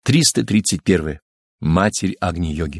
331. Матерь Агни-йоги.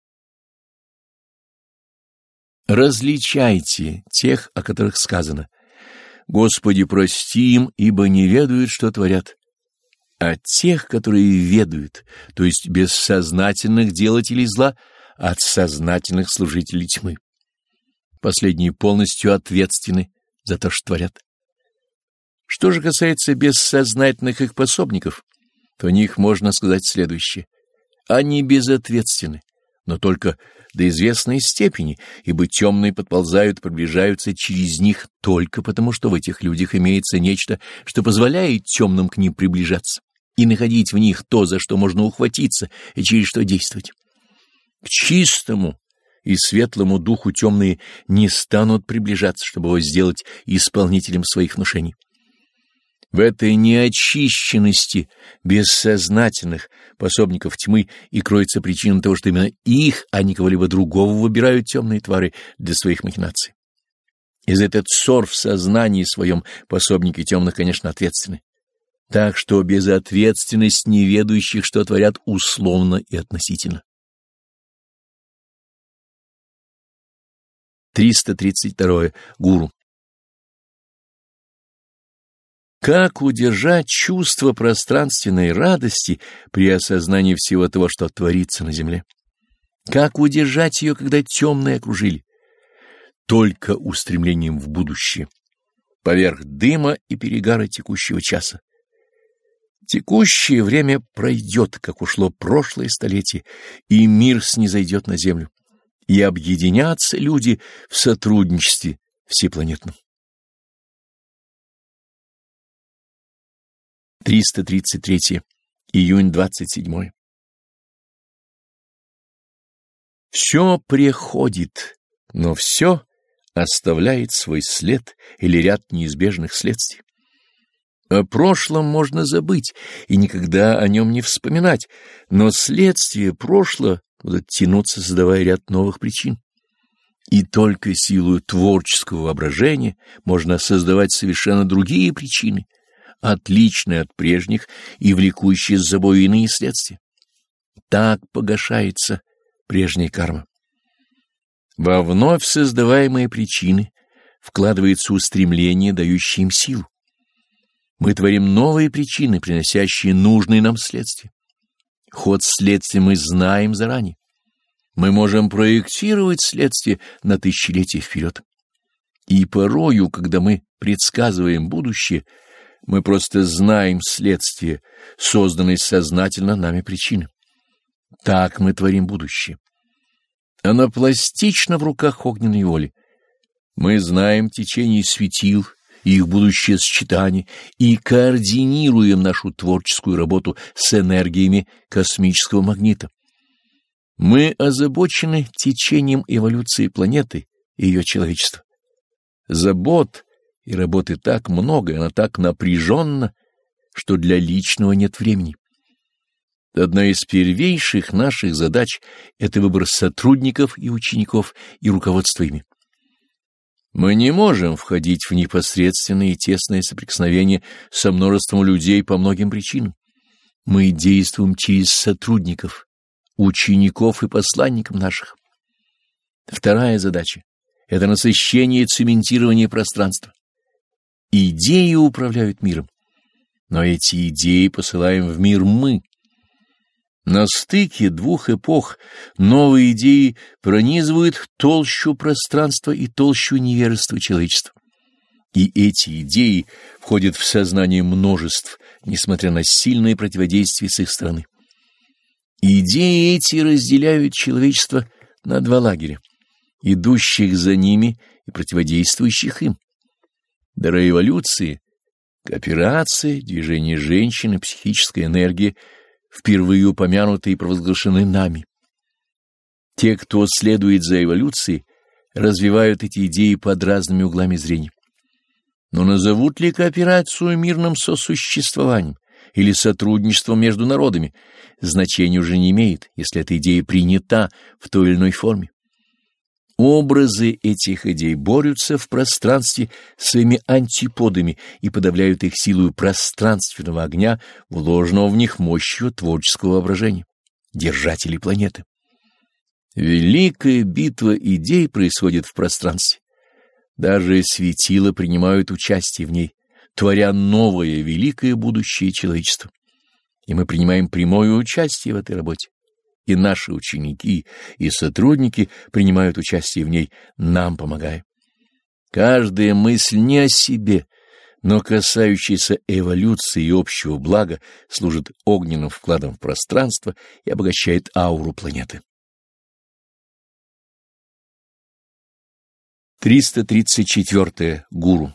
Различайте тех, о которых сказано: «Господи, прости им, ибо не ведают, что творят», а тех, которые ведают, то есть бессознательных делателей зла, от сознательных служителей тьмы. Последние полностью ответственны за то, что творят. Что же касается бессознательных их пособников, то о них можно сказать следующее. Они безответственны, но только до известной степени, ибо темные подползают, приближаются через них только потому, что в этих людях имеется нечто, что позволяет темным к ним приближаться и находить в них то, за что можно ухватиться и через что действовать. К чистому и светлому духу темные не станут приближаться, чтобы его сделать исполнителем своих внушений. В этой неочищенности бессознательных пособников тьмы и кроется причина того, что именно их, а не кого-либо другого выбирают темные твари для своих махинаций. И за этот ссор в сознании своем пособники темных, конечно, ответственны. Так что безответственность неведущих, что творят, условно и относительно. 332. Гуру. Как удержать чувство пространственной радости при осознании всего того, что творится на земле? Как удержать ее, когда темные окружили? Только устремлением в будущее, поверх дыма и перегара текущего часа. Текущее время пройдет, как ушло прошлое столетие, и мир снизойдет на землю, и объединятся люди в сотрудничестве всепланетном. 333. Июнь 27. Все приходит, но все оставляет свой след или ряд неизбежных следствий. О прошлом можно забыть и никогда о нем не вспоминать, но следствия прошлого будут тянуться, создавая ряд новых причин. И только силою творческого воображения можно создавать совершенно другие причины, отличные от прежних и влекущие с собой иные следствия. Так погашается прежняя карма. Во вновь создаваемые причины вкладывается устремление, дающее им силу. Мы творим новые причины, приносящие нужные нам следствия. Ход следствия мы знаем заранее. Мы можем проектировать следствие на тысячелетия вперед. И порою, когда мы предсказываем будущее, мы просто знаем следствие, созданное сознательно нами причины. Так мы творим будущее. Оно пластично в руках огненной воли. Мы знаем течение светил и их будущее сочетание и координируем нашу творческую работу с энергиями космического магнита. Мы озабочены течением эволюции планеты и ее человечества. Забот и работы так много, и она так напряженна, что для личного нет времени. Одна из первейших наших задач — это выбор сотрудников и учеников и руководство ими. Мы не можем входить в непосредственное и тесное соприкосновение со множеством людей по многим причинам. Мы действуем через сотрудников, учеников и посланников наших. Вторая задача — это насыщение и цементирование пространства. Идеи управляют миром, но эти идеи посылаем в мир мы. На стыке двух эпох новые идеи пронизывают толщу пространства и толщу невежества человечества. И эти идеи входят в сознание множеств, несмотря на сильное противодействие с их стороны. Идеи эти разделяют человечество на два лагеря, идущих за ними и противодействующих им. До эволюции, кооперация, движение женщины, психическая энергия впервые упомянуты и провозглашены нами. Те, кто следует за эволюцией, развивают эти идеи под разными углами зрения. Но назовут ли кооперацию мирным сосуществованием или сотрудничеством между народами, значения уже не имеет, если эта идея принята в той или иной форме. Образы этих идей борются в пространстве своими антиподами и подавляют их силою пространственного огня, вложенного в них мощью творческого воображения, держателей планеты. Великая битва идей происходит в пространстве. Даже светила принимают участие в ней, творя новое великое будущее человечества. И мы принимаем прямое участие в этой работе. И наши ученики, и сотрудники принимают участие в ней, нам помогая. Каждая мысль не о себе, но касающаяся эволюции и общего блага, служит огненным вкладом в пространство и обогащает ауру планеты. 334. Гуру.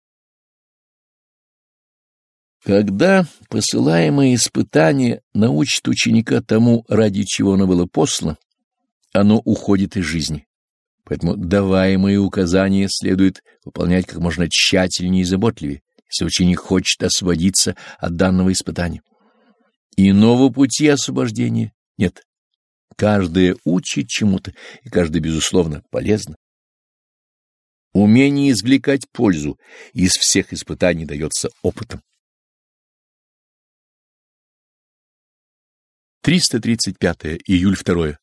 Когда посылаемое испытание научит ученика тому, ради чего оно было послано, оно уходит из жизни. Поэтому даваемые указания следует выполнять как можно тщательнее и заботливее, если ученик хочет освободиться от данного испытания. Иного пути освобождения нет. Каждое учит чему-то, и каждое, безусловно, полезно. Умение извлекать пользу из всех испытаний дается опытом. 335. Июль 2.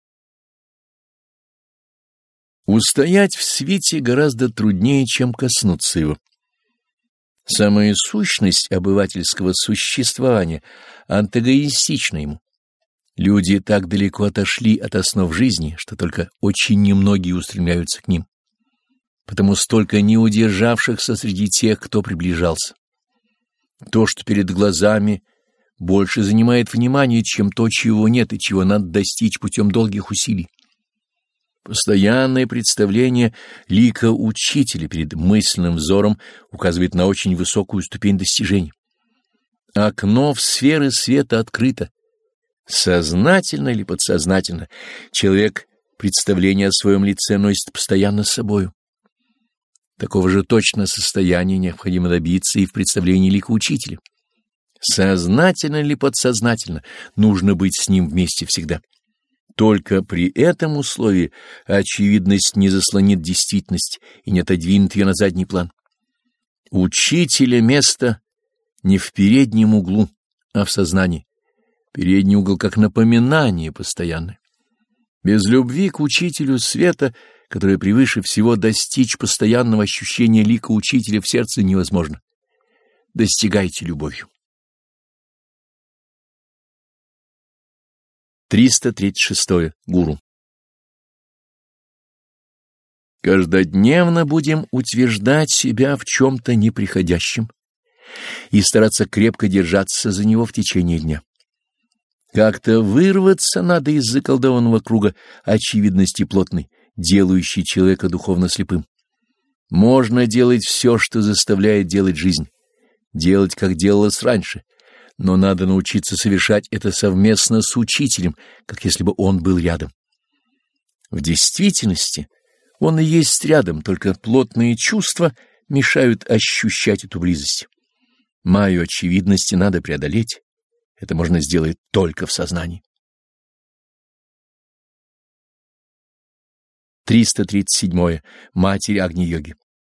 Устоять в свете гораздо труднее, чем коснуться его. Самая сущность обывательского существования антагонистична ему. Люди так далеко отошли от основ жизни, что только очень немногие устремляются к ним. Потому столько неудержавшихся среди тех, кто приближался. То, что перед глазами, больше занимает внимание, чем то, чего нет и чего надо достичь путем долгих усилий. Постоянное представление лика учителя перед мысленным взором указывает на очень высокую ступень достижений. Окно в сферы света открыто. Сознательно или подсознательно человек представление о своем лице носит постоянно с собою. Такого же точно состояния необходимо добиться и в представлении лика учителя. Сознательно или подсознательно нужно быть с ним вместе всегда. Только при этом условии очевидность не заслонит действительность и не отодвинет ее на задний план. Учителя место не в переднем углу, а в сознании. Передний угол как напоминание постоянное. Без любви к учителю света, которое превыше всего достичь постоянного ощущения лика учителя в сердце, невозможно. Достигайте любовью. 336. Гуру. Каждодневно будем утверждать себя в чем-то неприходящем и стараться крепко держаться за него в течение дня. Как-то вырваться надо из заколдованного круга очевидности плотной, делающей человека духовно слепым. Можно делать все, что заставляет делать жизнь, делать, как делалось раньше, но надо научиться совершать это совместно с учителем, как если бы он был рядом. В действительности он и есть рядом, только плотные чувства мешают ощущать эту близость. Маю очевидности надо преодолеть. Это можно сделать только в сознании. 337. Матерь Агни-йоги.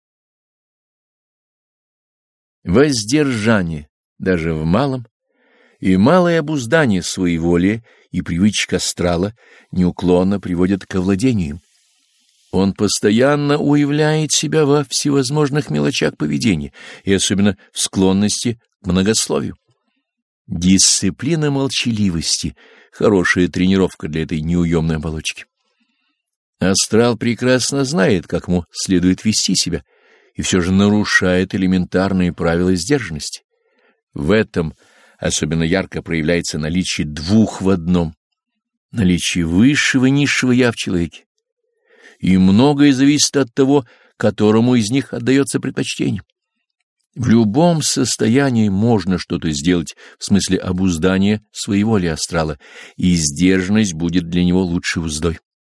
Воздержание даже в малом и малое обуздание своеволия и привычек астрала неуклонно приводят к овладению. Он постоянно уявляет себя во всевозможных мелочах поведения и особенно в склонности к многословию. Дисциплина молчаливости — хорошая тренировка для этой неуемной оболочки. Астрал прекрасно знает, как ему следует вести себя, и все же нарушает элементарные правила сдержанности. В этом особенно ярко проявляется наличие двух в одном, наличие высшего и низшего «я» в человеке. И многое зависит от того, которому из них отдается предпочтение. В любом состоянии можно что-то сделать в смысле обуздания своеволия астрала, и сдержанность будет для него лучшей уздой.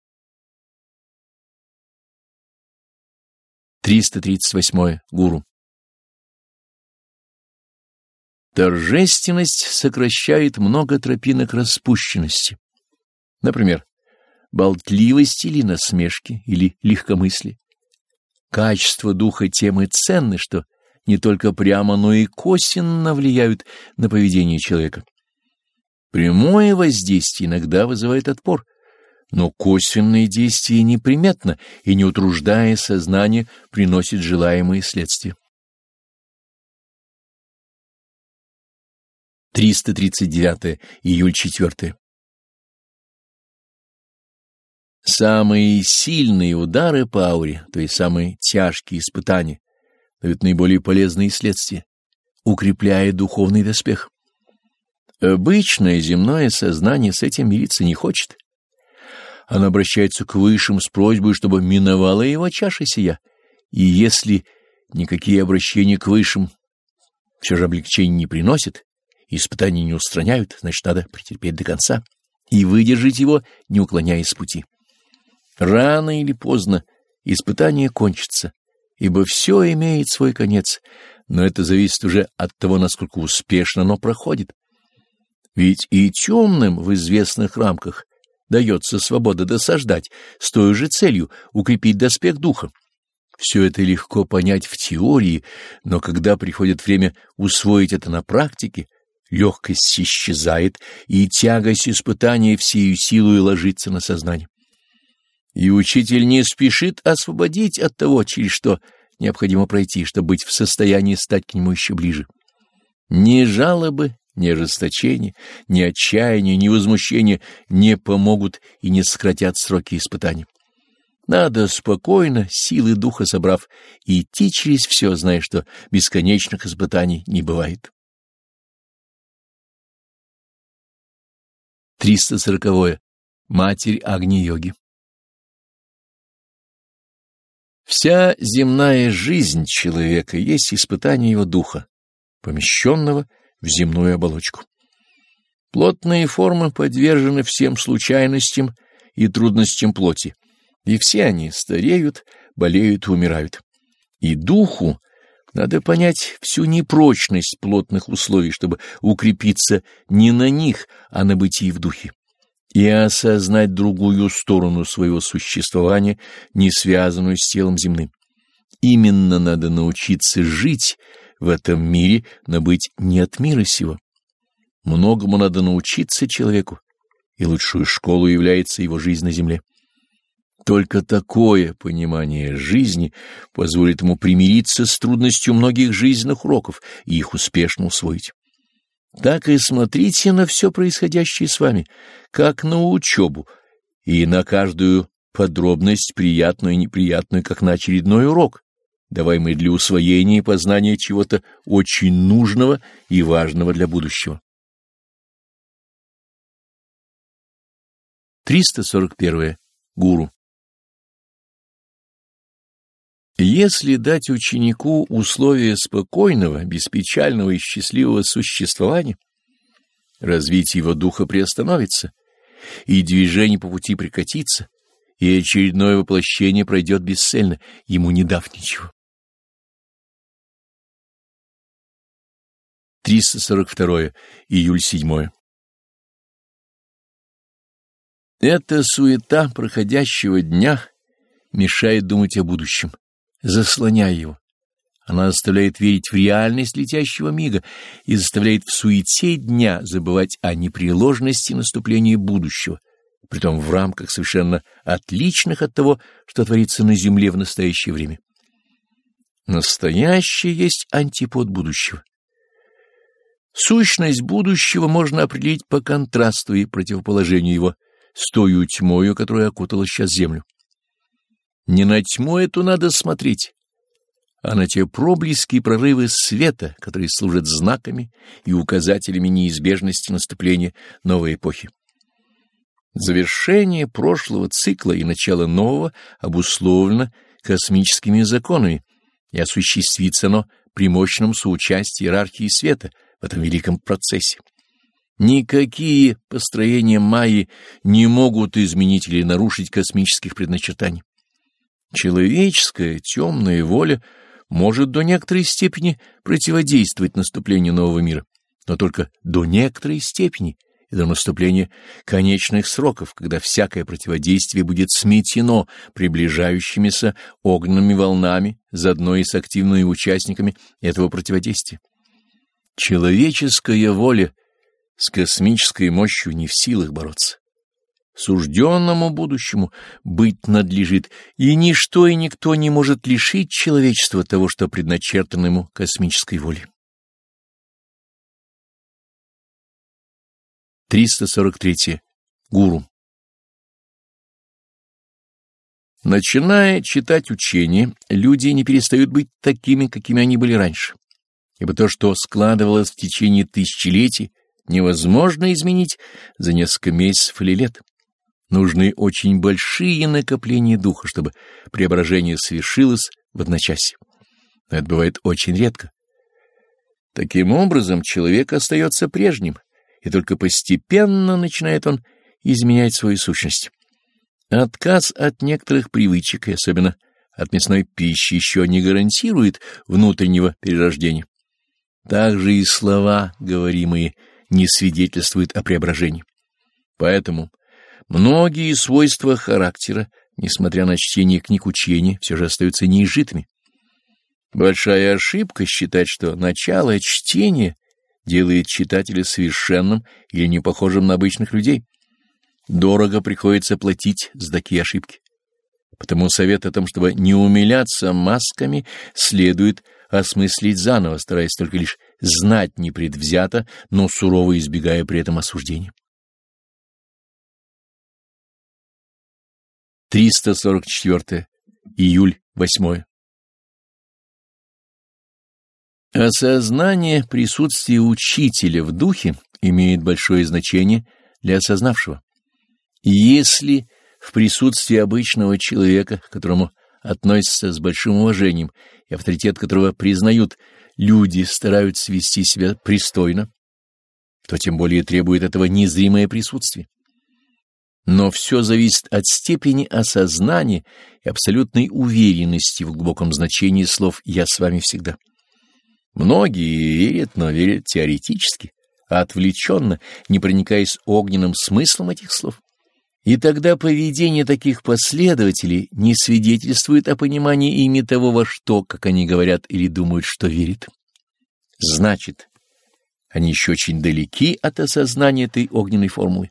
338. Гуру. Торжественность сокращает много тропинок распущенности. Например, болтливости или насмешки, или легкомыслия. Качества духа тем и ценны, что не только прямо, но и косвенно влияют на поведение человека. Прямое воздействие иногда вызывает отпор, но косвенное действие неприметно и, не утруждая сознание, приносит желаемые следствия. 339 июль 4. Самые сильные удары по ауре, то есть самые тяжкие испытания, дают наиболее полезные следствия, укрепляя духовный доспех. Обычное земное сознание с этим мириться не хочет. Оно обращается к высшим с просьбой, чтобы миновала его чаша сия, и если никакие обращения к высшим все же облегчения не приносят, испытания не устраняют, значит, надо претерпеть до конца и выдержать его, не уклоняясь с пути. Рано или поздно испытание кончится, ибо все имеет свой конец, но это зависит уже от того, насколько успешно оно проходит. Ведь и темным в известных рамках дается свобода досаждать с той же целью укрепить доспех духа. Все это легко понять в теории, но когда приходит время усвоить это на практике, легкость исчезает, и тягость испытания всею силой ложится на сознание. И учитель не спешит освободить от того, через что необходимо пройти, чтобы быть в состоянии стать к нему еще ближе. Ни жалобы, ни ожесточения, ни отчаяния, ни возмущения не помогут и не сократят сроки испытаний. Надо спокойно, силы духа собрав, идти через все, зная, что бесконечных испытаний не бывает. 340. Матерь Агни-йоги. Вся земная жизнь человека есть испытание его духа, помещенного в земную оболочку. Плотные формы подвержены всем случайностям и трудностям плоти, и все они стареют, болеют и умирают. И духу надо понять всю непрочность плотных условий, чтобы укрепиться не на них, а на бытии в духе, и осознать другую сторону своего существования, не связанную с телом земным. Именно надо научиться жить в этом мире, но быть не от мира сего. Многому надо научиться человеку, и лучшую школу является его жизнь на земле. Только такое понимание жизни позволит ему примириться с трудностью многих жизненных уроков и их успешно усвоить. Так и смотрите на все происходящее с вами, как на учебу, и на каждую подробность, приятную и неприятную, как на очередной урок, даваемый для усвоения и познания чего-то очень нужного и важного для будущего. 341. Гуру. Если дать ученику условия спокойного, беспечального и счастливого существования, развитие его духа приостановится, и движение по пути прекратится, и очередное воплощение пройдет бесцельно, ему не дав ничего. 342. Июль 7. Эта суета проходящего дня мешает думать о будущем, заслоняя его. Она заставляет верить в реальность летящего мига и заставляет в суете дня забывать о непреложности наступления будущего, притом в рамках совершенно отличных от того, что творится на земле в настоящее время. Настоящее есть антипод будущего. Сущность будущего можно определить по контрасту и противоположению его с той тьмою, которая окутала сейчас землю. Не на тьму эту надо смотреть, а на те проблески и прорывы света, которые служат знаками и указателями неизбежности наступления новой эпохи. Завершение прошлого цикла и начало нового обусловлено космическими законами, и осуществится оно при мощном соучастии иерархии света в этом великом процессе. Никакие построения Майи не могут изменить или нарушить космических предначертаний. Человеческая темная воля может до некоторой степени противодействовать наступлению нового мира, но только до некоторой степени и до наступления конечных сроков, когда всякое противодействие будет сметено приближающимися огненными волнами, заодно и с активными участниками этого противодействия. Человеческая воля с космической мощью не в силах бороться. Сужденному будущему быть надлежит, и ничто и никто не может лишить человечества того, что предначертано ему космической волей. 343. Гуру. Начиная читать учения, люди не перестают быть такими, какими они были раньше, ибо то, что складывалось в течение тысячелетий, невозможно изменить за несколько месяцев или лет. Нужны очень большие накопления духа, чтобы преображение совершилось в одночасье. Но это бывает очень редко. Таким образом, человек остается прежним, и только постепенно начинает он изменять свою сущность. Отказ от некоторых привычек, и особенно от мясной пищи, еще не гарантирует внутреннего перерождения. Также и слова, говоримые, не свидетельствуют о преображении. Поэтому многие свойства характера, несмотря на чтение книг учения, все же остаются неизжитыми. Большая ошибка считать, что начало чтения делает читателя совершенным или не похожим на обычных людей. Дорого приходится платить за такие ошибки. Потому совет о том, чтобы не умиляться масками, следует осмыслить заново, стараясь только лишь знать непредвзято, но сурово избегая при этом осуждения. 344. Июль 8. Осознание присутствия учителя в духе имеет большое значение для осознавшего. И если в присутствии обычного человека, к которому относятся с большим уважением и авторитет которого признают, люди стараются вести себя пристойно, то тем более требует этого незримое присутствие. Но все зависит от степени осознания и абсолютной уверенности в глубоком значении слов «я с вами всегда». Многие верят, но верят теоретически, отвлеченно, не проникаясь огненным смыслом этих слов. И тогда поведение таких последователей не свидетельствует о понимании ими того, во что, как они говорят или думают, что верят. Значит, они еще очень далеки от осознания этой огненной формулы.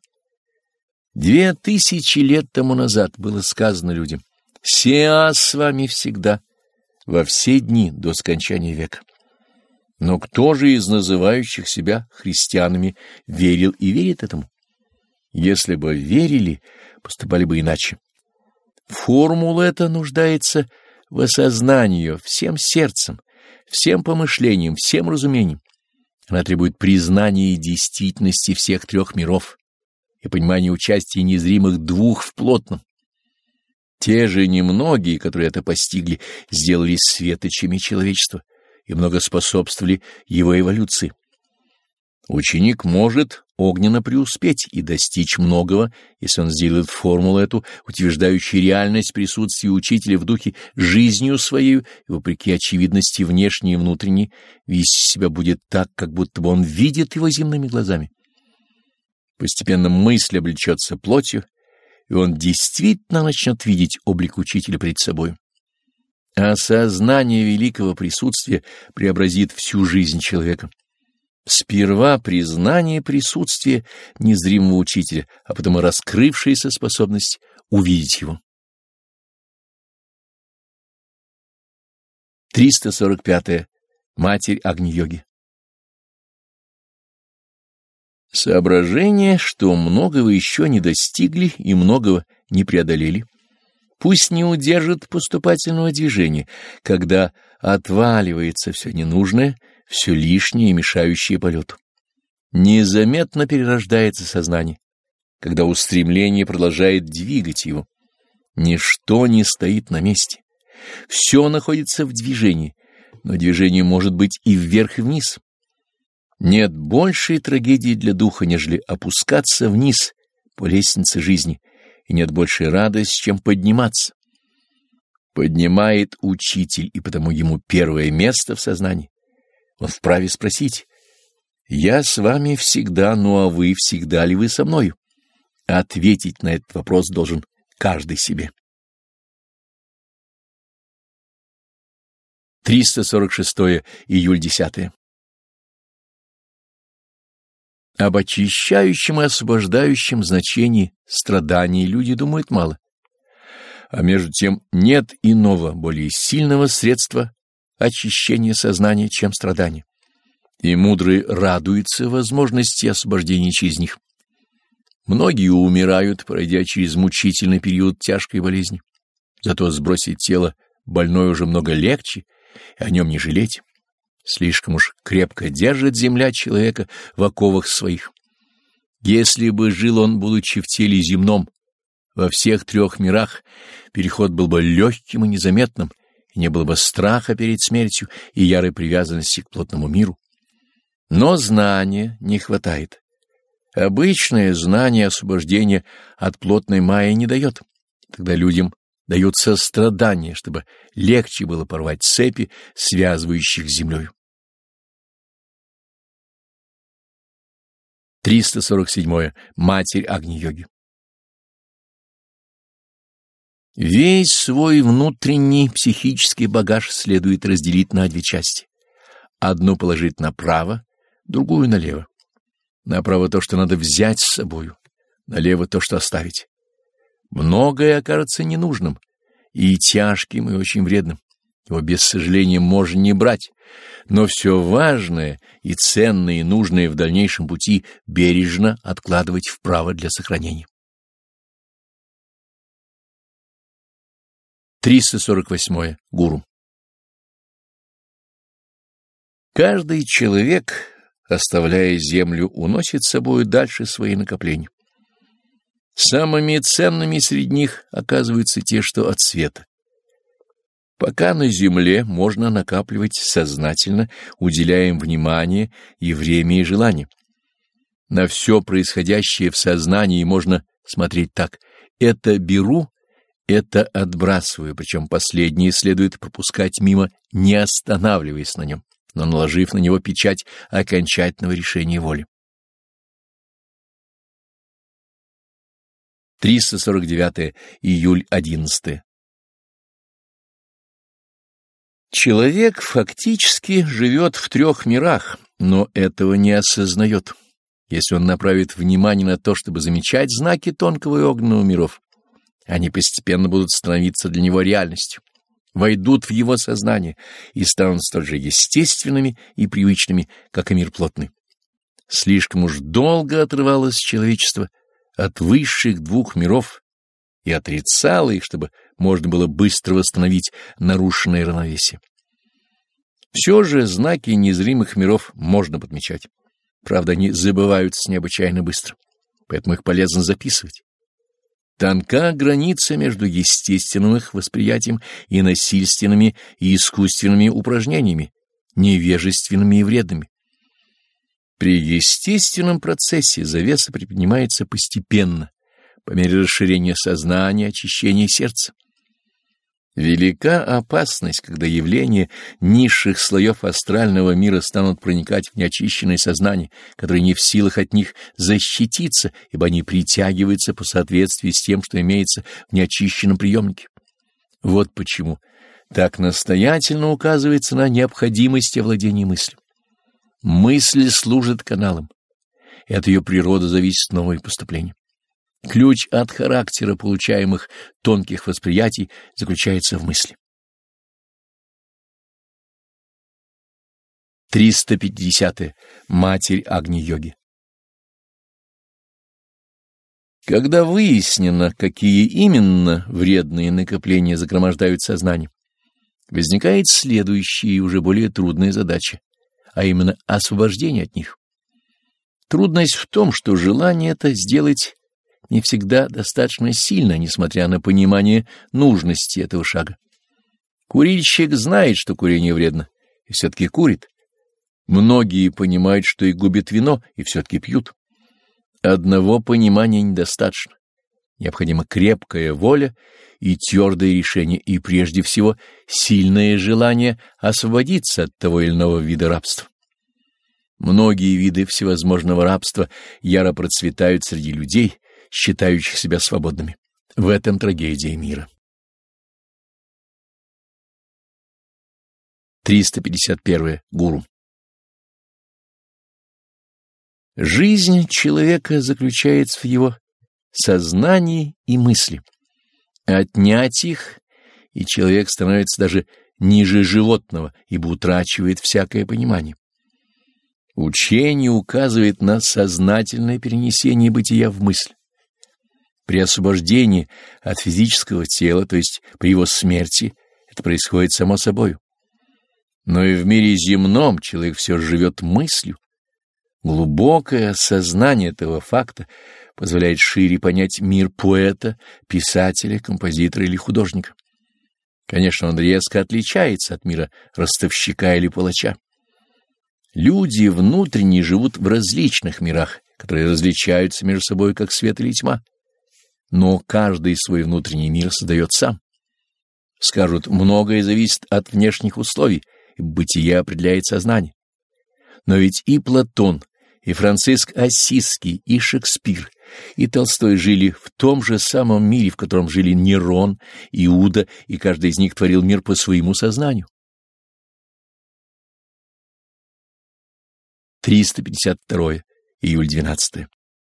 2000 лет тому назад было сказано людям: «Сеа с вами всегда, во все дни до скончания века». Но кто же из называющих себя христианами верил и верит этому? Если бы верили, поступали бы иначе. Формула эта нуждается в осознании ее всем сердцем, всем помышлением, всем разумением. Она требует признания действительности всех трех миров и понимания участия незримых двух в плотном. Те же немногие, которые это постигли, сделали светочами человечества и много способствовали его эволюции. Ученик может огненно преуспеть и достичь многого, если он сделает формулу эту, утверждающую реальность присутствия учителя в духе жизнью своей, и вопреки очевидности внешней и внутренней, вести себя будет так, как будто бы он видит его земными глазами. Постепенно мысль облечется плотью, и он действительно начнет видеть облик учителя пред собой. Осознание великого присутствия преобразит всю жизнь человека. Сперва признание присутствия незримого учителя, а потом и раскрывшаяся способность увидеть его. 345. Матерь Агни-йоги. Соображение, что многого еще не достигли и многого не преодолели, пусть не удержит поступательного движения, когда отваливается все ненужное, все лишнее, мешающее полету. Незаметно перерождается сознание, когда устремление продолжает двигать его. Ничто не стоит на месте. Все находится в движении, но движение может быть и вверх, и вниз. Нет большей трагедии для духа, нежели опускаться вниз по лестнице жизни, и нет большей радости, чем подниматься. Поднимает учитель, и потому ему первое место в сознании. Он вправе спросить: Я с вами всегда, ну а вы всегда ли вы со мною? Ответить на этот вопрос должен каждый себе. 346 июль 10. Об очищающем и освобождающем значении страданий люди думают мало. А между тем нет иного, более сильного средства очищения сознания, чем страдания. И мудрый радуется возможности освобождения через них. Многие умирают, пройдя через мучительный период тяжкой болезни. Зато сбросить тело больное уже много легче, и о нем не жалеть. Слишком уж крепко держит земля человека в оковах своих. Если бы жил он, будучи в теле земном, во всех трех мирах, переход был бы легким и незаметным, и не было бы страха перед смертью и ярой привязанности к плотному миру. Но знания не хватает. Обычное знание освобождения от плотной майи не дает. Тогда людям дают сострадание, чтобы легче было порвать цепи, связывающих с землей. 347. Матерь Агни-йоги. Весь свой внутренний психический багаж следует разделить на две части. Одну положить направо, другую налево. Направо то, что надо взять с собою, налево то, что оставить. Многое окажется ненужным, и тяжким, и очень вредным. Его без сожаления можно не брать, но все важное и ценное и нужное в дальнейшем пути бережно откладывать вправо для сохранения. 348. Гуру. Каждый человек, оставляя землю, уносит с собой дальше свои накопления. Самыми ценными среди них оказываются те, что от света. Пока на земле можно накапливать сознательно, уделяя им внимание и время, и желание. На все происходящее в сознании можно смотреть так: это беру, это отбрасываю, причем последнее следует пропускать мимо, не останавливаясь на нем, но наложив на него печать окончательного решения воли. 349 июль 11. Человек фактически живет в трех мирах, но этого не осознает. Если он направит внимание на то, чтобы замечать знаки тонкого и огненного миров, они постепенно будут становиться для него реальностью, войдут в его сознание и станут столь же естественными и привычными, как и мир плотный. Слишком уж долго отрывалось человечество от высших двух миров и отрицало их, чтобы можно было быстро восстановить нарушенное равновесие. Все же знаки незримых миров можно подмечать. Правда, они забываются необычайно быстро, поэтому их полезно записывать. Тонка граница между естественным их восприятием и насильственными и искусственными упражнениями, невежественными и вредными. При естественном процессе завеса приподнимается постепенно, по мере расширения сознания, очищения сердца. Велика опасность, когда явления низших слоев астрального мира станут проникать в неочищенное сознание, которое не в силах от них защититься, ибо они притягиваются по соответствии с тем, что имеется в неочищенном приемнике. Вот почему так настоятельно указывается на необходимость овладения мыслью. Мысль служит каналом, и от ее природы зависит новое поступление. Ключ от характера получаемых тонких восприятий заключается в мысли. 350. Матерь Агни-йоги. Когда выяснено, какие именно вредные накопления загромождают сознание, возникает следующая и уже более трудная задача, а именно освобождение от них. Трудность в том, что желание это сделать не всегда достаточно сильно, несмотря на понимание нужности этого шага. Курильщик знает, что курение вредно, и все-таки курит. Многие понимают, что и губит вино, и все-таки пьют. Одного понимания недостаточно. Необходима крепкая воля и твердое решение, и прежде всего сильное желание освободиться от того или иного вида рабства. Многие виды всевозможного рабства яро процветают среди людей, считающих себя свободными. В этом трагедия мира. 351. Гуру. Жизнь человека заключается в его сознании и мысли. Отнять их, и человек становится даже ниже животного, ибо утрачивает всякое понимание. Учение указывает на сознательное перенесение бытия в мысль. При освобождении от физического тела, то есть при его смерти, это происходит само собой. Но и в мире земном человек все же живет мыслью. Глубокое осознание этого факта позволяет шире понять мир поэта, писателя, композитора или художника. Конечно, он резко отличается от мира ростовщика или палача. Люди внутренне живут в различных мирах, которые различаются между собой как свет или тьма. Но каждый свой внутренний мир создает сам. Скажут, многое зависит от внешних условий, и бытие определяет сознание. Но ведь и Платон, и Франциск Ассизский, и Шекспир, и Толстой жили в том же самом мире, в котором жили Нерон, Иуда, и каждый из них творил мир по своему сознанию. 352. Июль 12.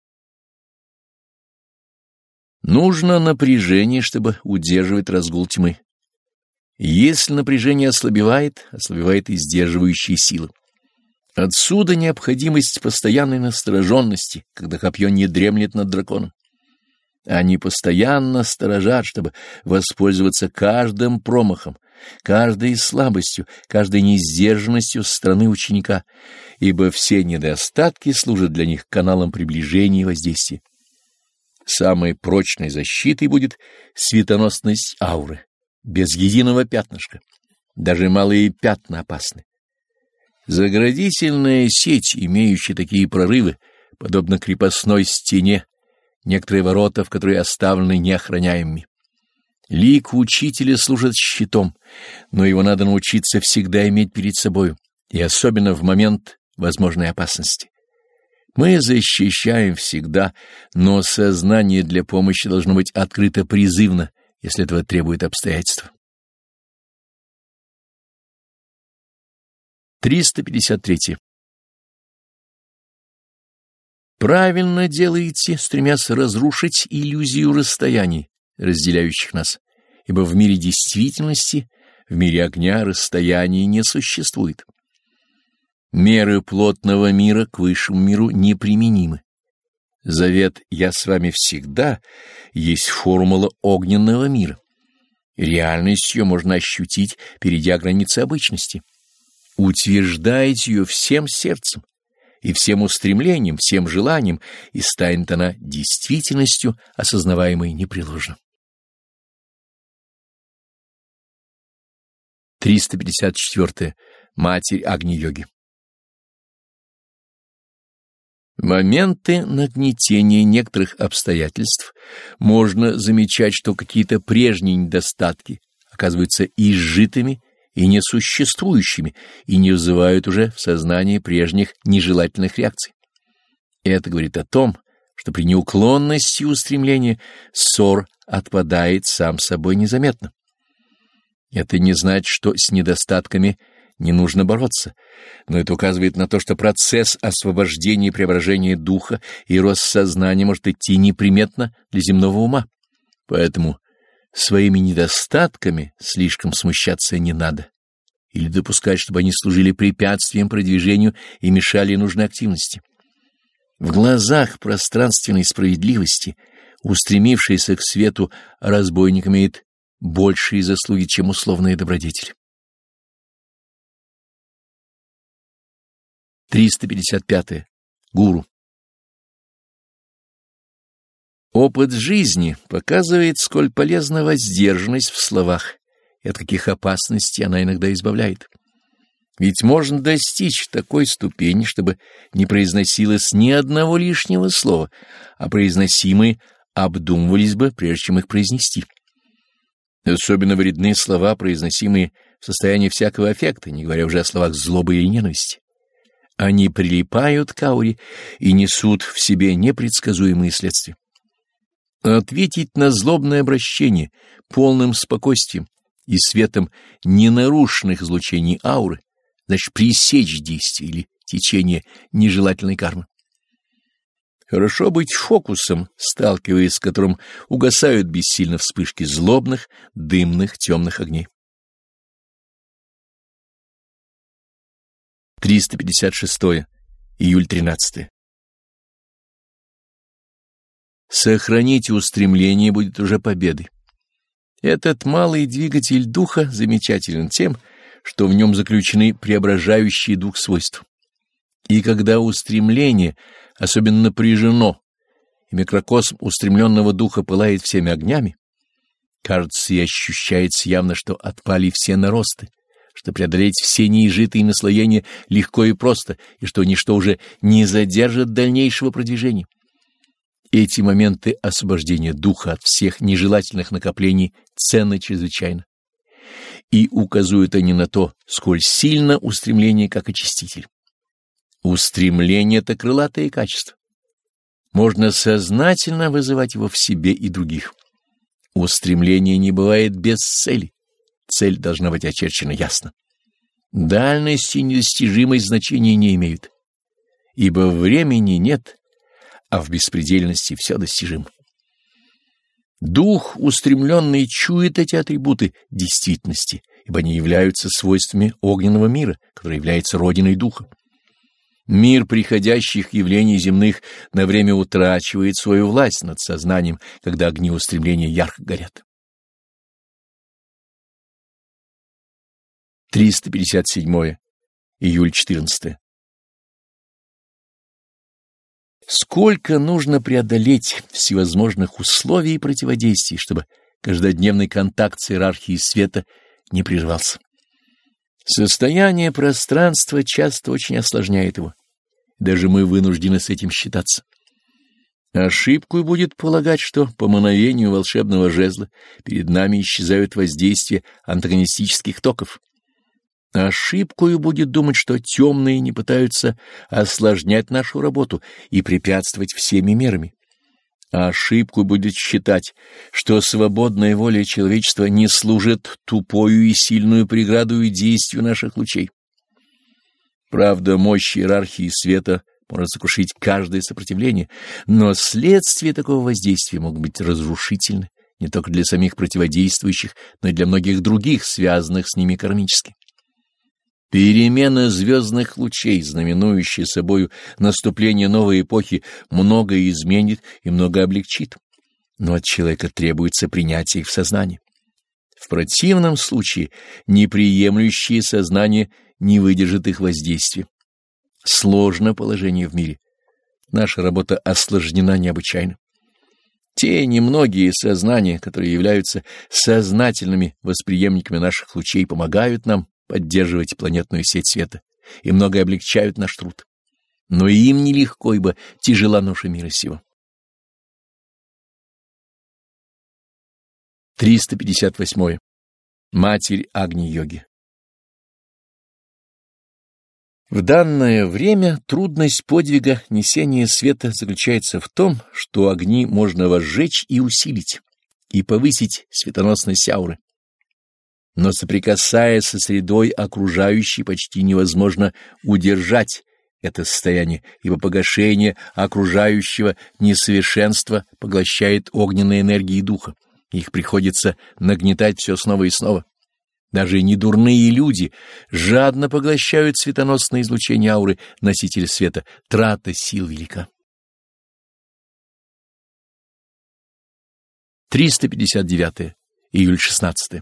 Нужно напряжение, чтобы удерживать разгул тьмы. Если напряжение ослабевает, ослабевает и сдерживающие силы. Отсюда необходимость постоянной настороженности, когда копье не дремлет над драконом. Они постоянно сторожат, чтобы воспользоваться каждым промахом, каждой слабостью, каждой несдержанностью со стороны ученика, ибо все недостатки служат для них каналом приближения и воздействия. Самой прочной защитой будет светоносность ауры, без единого пятнышка. Даже малые пятна опасны. Заградительная сеть, имеющая такие прорывы, подобно крепостной стене, некоторые ворота, в которые оставлены неохраняемыми. Лик учителя служит щитом, но его надо научиться всегда иметь перед собою, и особенно в момент возможной опасности. Мы защищаем всегда, но сознание для помощи должно быть открыто призывно, если этого требует обстоятельства. 353. Правильно делаете, стремясь разрушить иллюзию расстояний, разделяющих нас, ибо в мире действительности, в мире огня расстояний не существует. Меры плотного мира к высшему миру неприменимы. Завет «Я с вами всегда» есть формула огненного мира. Реальность ее можно ощутить, перейдя границы обычности. Утверждайте ее всем сердцем и всем устремлением, всем желанием, и станет она действительностью, осознаваемой непреложно. 354. Матерь Агни-йоги. Моменты нагнетения некоторых обстоятельств можно замечать, что какие-то прежние недостатки оказываются изжитыми и несуществующими, и не вызывают уже в сознании прежних нежелательных реакций. Это говорит о том, что при неуклонности устремления ссор отпадает сам собой незаметно. Это не значит, что с недостатками не нужно бороться, но это указывает на то, что процесс освобождения и преображения духа и рост сознания может идти неприметно для земного ума. Поэтому своими недостатками слишком смущаться не надо или допускать, чтобы они служили препятствием продвижению и мешали нужной активности. В глазах пространственной справедливости, устремившийся к свету, разбойник имеет большие заслуги, чем условные добродетели. 355. Гуру. Опыт жизни показывает, сколь полезна воздержанность в словах и от каких опасностей она иногда избавляет. Ведь можно достичь такой ступени, чтобы не произносилось ни одного лишнего слова, а произносимые обдумывались бы, прежде чем их произнести. Особенно вредны слова, произносимые в состоянии всякого аффекта, не говоря уже о словах злобы или ненависти. Они прилипают к ауре и несут в себе непредсказуемые следствия. Ответить на злобное обращение полным спокойствием и светом ненарушенных излучений ауры, значит пресечь действие или течение нежелательной кармы. Хорошо быть фокусом, сталкиваясь с которым угасают бессильно вспышки злобных, дымных, темных огней. 356. Июль 13. Сохранить устремление будет уже победой. Этот малый двигатель духа замечателен тем, что в нем заключены преображающие дух свойства. И когда устремление особенно напряжено, и микрокосм устремленного духа пылает всеми огнями, кажется и ощущается явно, что отпали все наросты, что преодолеть все неизжитые наслоения легко и просто, и что ничто уже не задержит дальнейшего продвижения. Эти моменты освобождения духа от всех нежелательных накоплений ценны чрезвычайно. И указывают они на то, сколь сильно устремление как очиститель. Устремление — это крылатое качество. Можно сознательно вызывать его в себе и других. Устремление не бывает без цели. Цель должна быть очерчена ясно. Дальность и недостижимость значения не имеют, ибо времени нет, а в беспредельности все достижимо. Дух, устремленный, чует эти атрибуты действительности, ибо они являются свойствами огненного мира, который является родиной духа. Мир приходящих явлений земных на время утрачивает свою власть над сознанием, когда огни устремления ярко горят. 357. Июль 14. Сколько нужно преодолеть всевозможных условий и противодействий, чтобы каждодневный контакт с иерархией света не прервался. Состояние пространства часто очень осложняет его. Даже мы вынуждены с этим считаться. Ошибкой будет полагать, что по мановению волшебного жезла перед нами исчезают воздействия антагонистических токов. Ошибкою будет думать, что темные не пытаются осложнять нашу работу и препятствовать всеми мерами. Ошибку будет считать, что свободная воля человечества не служит тупою и сильную преградою действию наших лучей. Правда, мощь иерархии света может сокрушить каждое сопротивление, но следствия такого воздействия могут быть разрушительны не только для самих противодействующих, но и для многих других, связанных с ними кармически. Перемена звездных лучей, знаменующая собою наступление новой эпохи, многое изменит и многое облегчит, но от человека требуется принятие их в сознание. В противном случае неприемлющее сознание не выдержит их воздействия. Сложно положение в мире. Наша работа осложнена необычайно. Те немногие сознания, которые являются сознательными восприемниками наших лучей, помогают нам поддерживать планетную сеть света и многое облегчают наш труд. Но и им нелегко, ибо тяжела ноша мира сего. 358. Матерь Агни-йоги. В данное время трудность подвига несения света заключается в том, что огни можно возжечь и усилить, и повысить светоносность ауры. Но соприкасаясь со средой окружающей, почти невозможно удержать это состояние, ибо погашение окружающего несовершенства поглощает огненные энергии духа. Их приходится нагнетать все снова и снова. Даже недурные люди жадно поглощают светоносное излучение ауры носителя света. Трата сил велика. 359. Июль 16.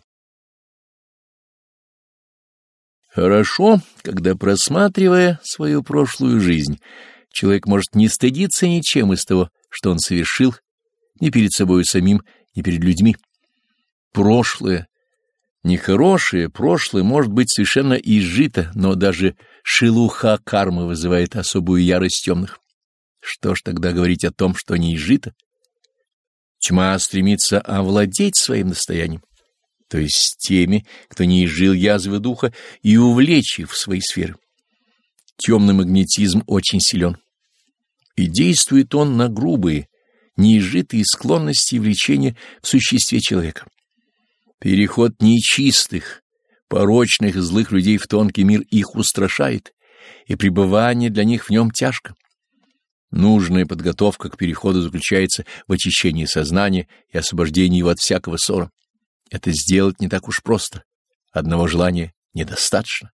Хорошо, когда, просматривая свою прошлую жизнь, человек может не стыдиться ничем из того, что он совершил, ни перед собой самим, ни перед людьми. Прошлое, нехорошее прошлое может быть совершенно изжито, но даже шелуха кармы вызывает особую ярость темных. Что ж тогда говорить о том, что не изжито? Тьма стремится овладеть своим достоянием, то есть с теми, кто не изжил язвы духа, и увлечь их в свои сферы. Темный магнетизм очень силен, и действует он на грубые, неизжитые склонности и влечения в существе человека. Переход нечистых, порочных и злых людей в тонкий мир их устрашает, и пребывание для них в нем тяжко. Нужная подготовка к переходу заключается в очищении сознания и освобождении его от всякого ссора. Это сделать не так уж просто. Одного желания недостаточно.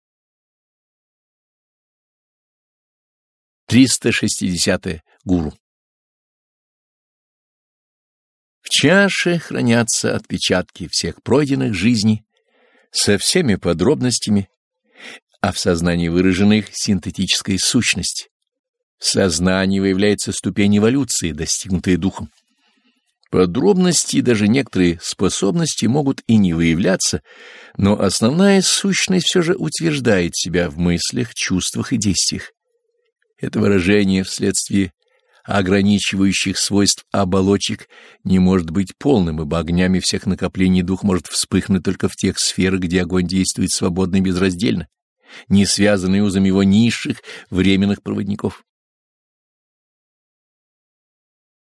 360-е. Гуру. В чаше хранятся отпечатки всех пройденных жизней со всеми подробностями, а в сознании выражена их синтетическая сущность. В сознании выявляется ступень эволюции, достигнутая духом. Подробности и даже некоторые способности могут и не выявляться, но основная сущность все же утверждает себя в мыслях, чувствах и действиях. Это выражение вследствие ограничивающих свойств оболочек не может быть полным, ибо огнями всех накоплений дух может вспыхнуть только в тех сферах, где огонь действует свободно и безраздельно, не связанный узами его низших временных проводников.